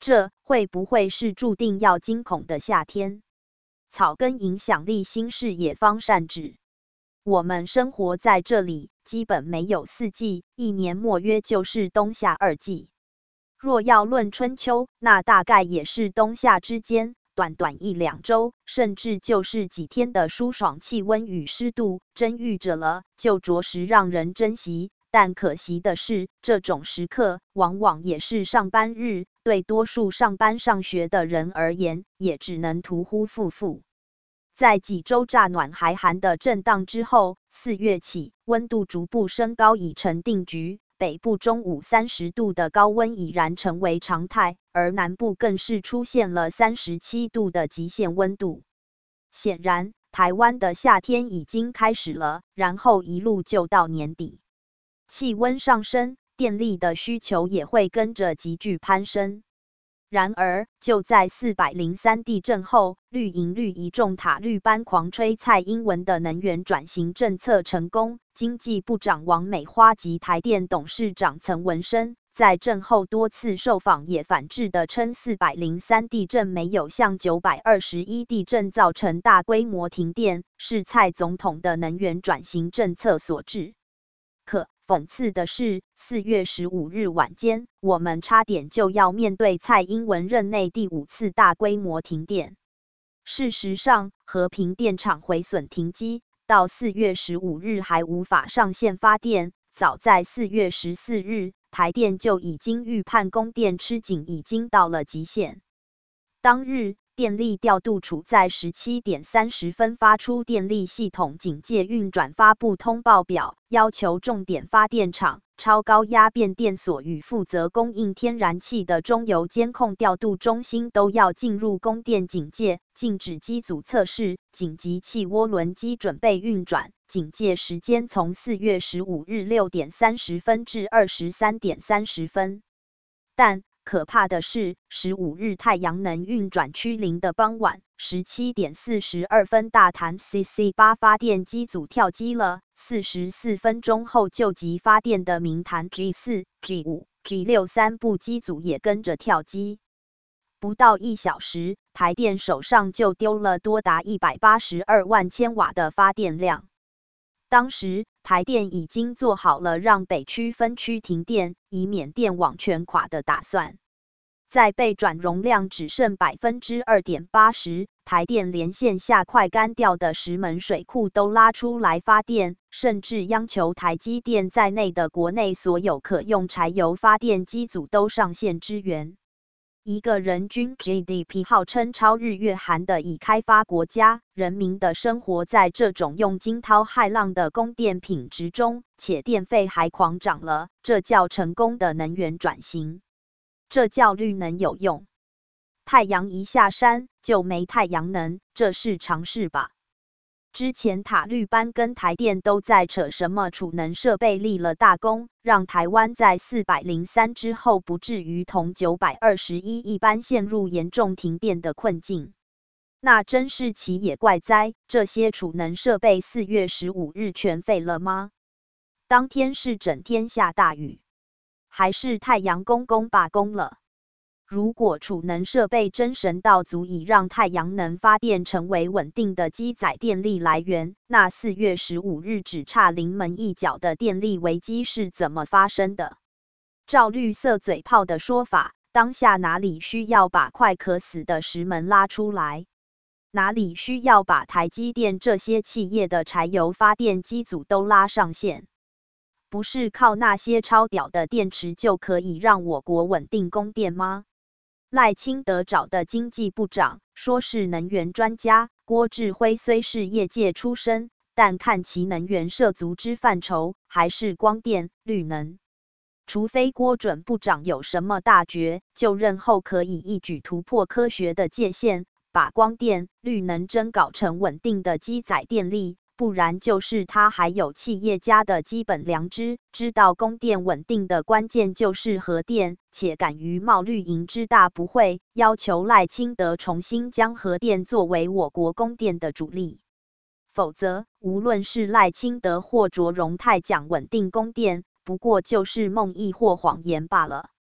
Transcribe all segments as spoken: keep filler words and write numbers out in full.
这会不会是注定要惊恐的夏天？草根影响力新视野方善指，我们生活在这里，基本没有四季，一年莫约就是冬夏二季。若要论春秋，那大概也是冬夏之间，短短一两周，甚至就是几天的舒爽气温与湿度，真遇着了，就着实让人珍惜。但可惜的是，这种时刻往往也是上班日，对多数上班上学的人而言，也只能徒呼负负。在几周乍暖还寒的震荡之后，四月起温度逐步升高已成定局，北部中午三十度的高温已然成为常态，而南部更是出现了三十七度的极限温度。显然，台湾的夏天已经开始了，然后一路就到年底。气温上升，电力的需求也会跟着急剧攀升。然而，就在四百零三地震后，绿营绿一众塔绿班狂吹蔡英文的能源转型政策成功，经济部长王美花及台电董事长曾文生在震后多次受访也反制地称四百零三地震没有像九百二十一地震造成大规模停电，是蔡总统的能源转型政策所致。可讽刺的是，四月十五日晚间，我们差点就要面对蔡英文任内第五次大规模停电。事实上，和平电厂毁损停机，到四月十五日还无法上线发电，早在四月十四日，台电就已经预判供电吃紧已经到了极限。当日，电力调度处在十七点三十分发出电力系统警戒运转发布通报表，要求重点发电厂、超高压变电所与负责供应天然气的中油监控调度中心都要进入供电警戒，禁止机组测试，紧急气涡轮机准备运转。警戒时间从四月十五日六点三十分至二十三点三十分。但可怕的是，十五日太阳能运转趋零的傍晚，十七点四十二分大潭 C C 八 发电机组跳机了，四十四分钟后就急发电的明潭 G 四、G 五、G 六三部机组也跟着跳机。不到一小时，台电手上就丢了多达一百八十二万千瓦的发电量。当时，台电已经做好了让北区分区停电，以免电网全垮的打算。在备转容量只剩 百分之二点八 时，台电连线下快干掉的石门水库都拉出来发电，甚至央求台积电在内的国内所有可用柴油发电机组都上线支援。一个人均 G D P 号称超日月韩的已开发国家，人民的生活在这种用惊涛骇浪的供电品质中，且电费还狂涨了，这叫成功的能源转型，这叫绿能有用。太阳一下山就没太阳能，这是常识吧？之前塔绿班跟台电都在扯什么储能设备立了大功，让台湾在四百零三之后不至于同九百二十一一般陷入严重停电的困境。那真是奇也怪哉，这些储能设备四月十五日全废了吗？当天是整天下大雨，还是太阳公公罢工了？如果储能设备真神到足以让太阳能发电成为稳定的机载电力来源，那四月十五日只差临门一脚的电力危机是怎么发生的？照绿色嘴炮的说法，当下哪里需要把快渴死的石门拉出来？哪里需要把台积电这些企业的柴油发电机组都拉上线？不是靠那些超屌的电池就可以让我国稳定供电吗？赖清德找的经济部长说是能源专家，郭志辉虽是业界出身，但看其能源涉足之范畴，还是光电、绿能。除非郭准部长有什么大绝，就任后可以一举突破科学的界限，把光电、绿能真搞成稳定的机载电力。不然就是他还有企业家的基本良知，知道供电稳定的关键就是核电，且敢于冒绿营之大不讳，要求赖清德重新将核电作为我国供电的主力。否则，无论是赖清德或卓荣泰讲稳定供电，不过就是梦呓或谎言罢了。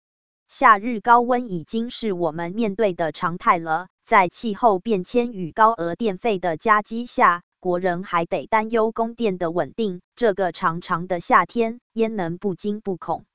夏日高温已经是我们面对的常态了，在气候变迁与高额电费的夹击下，国人还得担忧供电的稳定，这个长长的夏天，焉能不惊不恐？